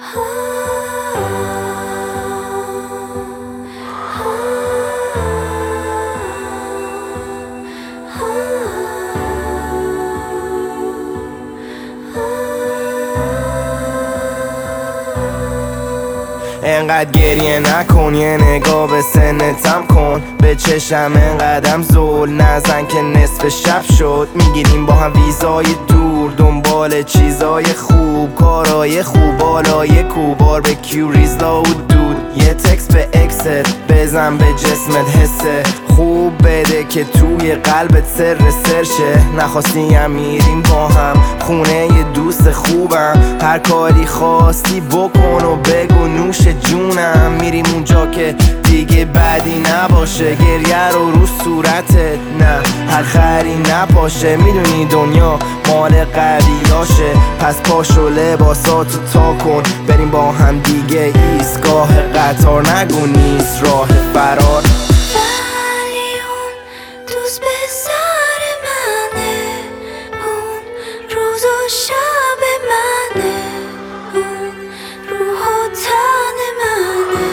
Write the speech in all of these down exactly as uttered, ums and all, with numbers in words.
انقدر گریه نکن، یه نگاه به سنتم کن. به چشم انقدرم زول نزن که نصف شب شد. میگیریم با هم ویزای دور، دنبال چیزای خوب، کارای خوب، بالای کوبار به کیو ریزلا و دود. یه تکست به اکست بزن، به جسمت حسه خوب بده که توی قلبت سر سرشه. نخواستی هم میریم با هم خونه یه دوست خوبم. هر کاری خواستی بکن و بگو نوش جونم. میریم اونجا که دیگه بدی نباشه، گریه رو رو صورتت نه هر خری نپاشه. میدونی دنیا مال قویاشه، پس پاشو لباساتو تا کن بریم با هم دیگه ایستگاه قطار. نگو نیست راه فرار. ولی اون دوست به سر منه، اون روز و شب منه، اون روح و تن منه.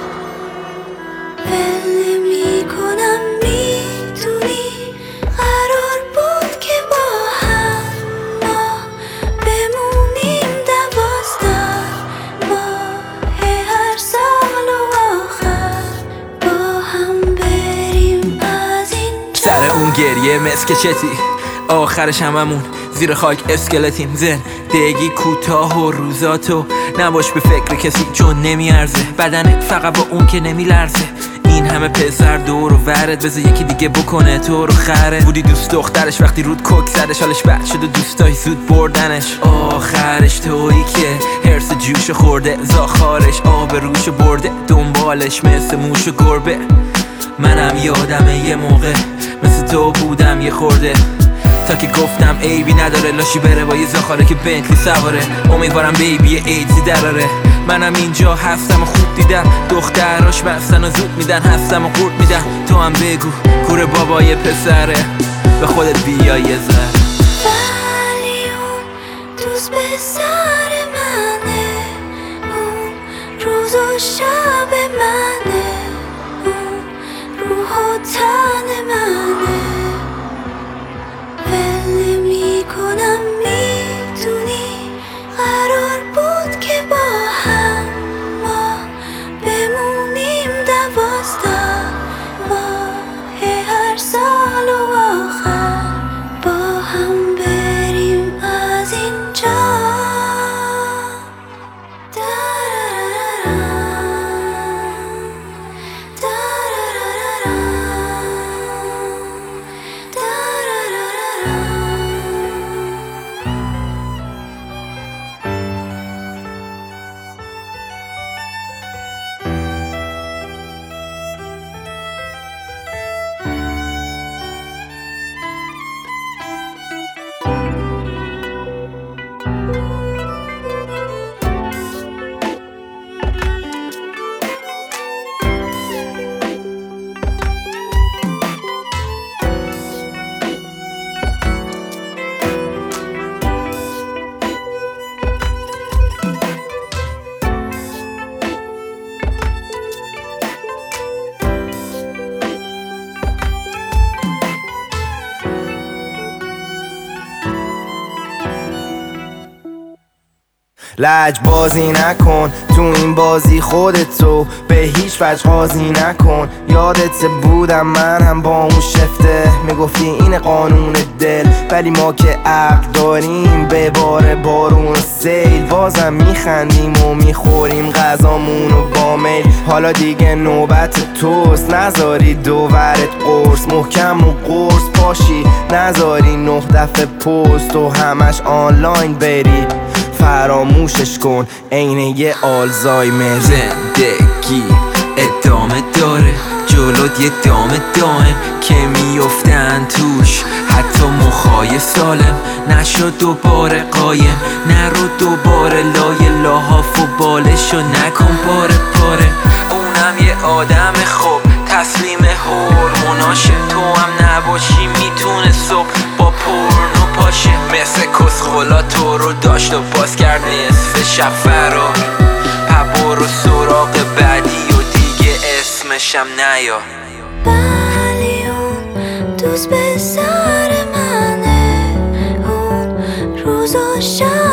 ول میکنم میدونی قرار بود که با هم ما بمونیم دوازده ماه هر سال و آخر با هم بریم از اینجا. سر اون گریه مسکچتی آخرش هممون زیر خاک اسکلتیم. زندگی کوتاه و روزاتو نباش به فکر کسی چون نمیارزه. بدنت فقط با اون که نمیلرزه. این همه پسر دور و ورد بذار یکی دیگه بکنه تو رو خره. بودی دوست دخترش وقتی رود کوک زدش، حالش بد شد و دوستای زود بردنش. آخرش تویی که هرس جوش خورده، زاخارش آب روش برده، دنبالش مثل موش و گربه. منم یادمه یه موقع مثل تو بودم یه خورده، تا که گفتم عیبی نداره لاشی بره با یه زاخاره که بنتلی سواره. امیدوارم بیبی ایدزی دراره. منم اینجا هستم و خوب دیدم دختراش بستن و زود میدن، هستم و قورت میدن. تو هم بگو کوره بابای پسره، به خودت بیا یه ذره. ولی اون دوست به سر منه، اون روز و شب منه، اون روح و تن منه. ول میکنم میدونی قرار بود که با هم ما بمونیم دوازده ماه هر سال و آخر با هم بریم از اینجا. لج بازی نکن تو این بازی، خودتو به هیچ وجه قاضی نکن. یادت بودم من هم با اون شفته میگفتی این قانون دل، ولی ما که عقل داریم به بار بارون و سیل. بازم میخندیم و میخوریم غذامونو با میل. حالا دیگه نوبت توست، نذاری دوورت قرص محکم و قرص پاشی، نذاری نه دفعه پست و همش آنلاین بری. فراموشش کن عین یه آلزایمر. زندگی ادامه داره، جلوت یه دامه دائم که میفتن توش حتی مخای سالم. نشو دوباره قایم، نرو دوباره لای لاحاف و بالشو نکن پاره پاره. اونم یه آدم خوب تسلیم هورموناشه، تو هم نباشی میتونه صبح با پورنو پاشه. مثل کسخلا تو رو داشت و باز کرد نصف شب فرار. برو سراغ بعدی و دیگه اسمشم نیا. ولی اون دوست به سر منه، اون روز و شب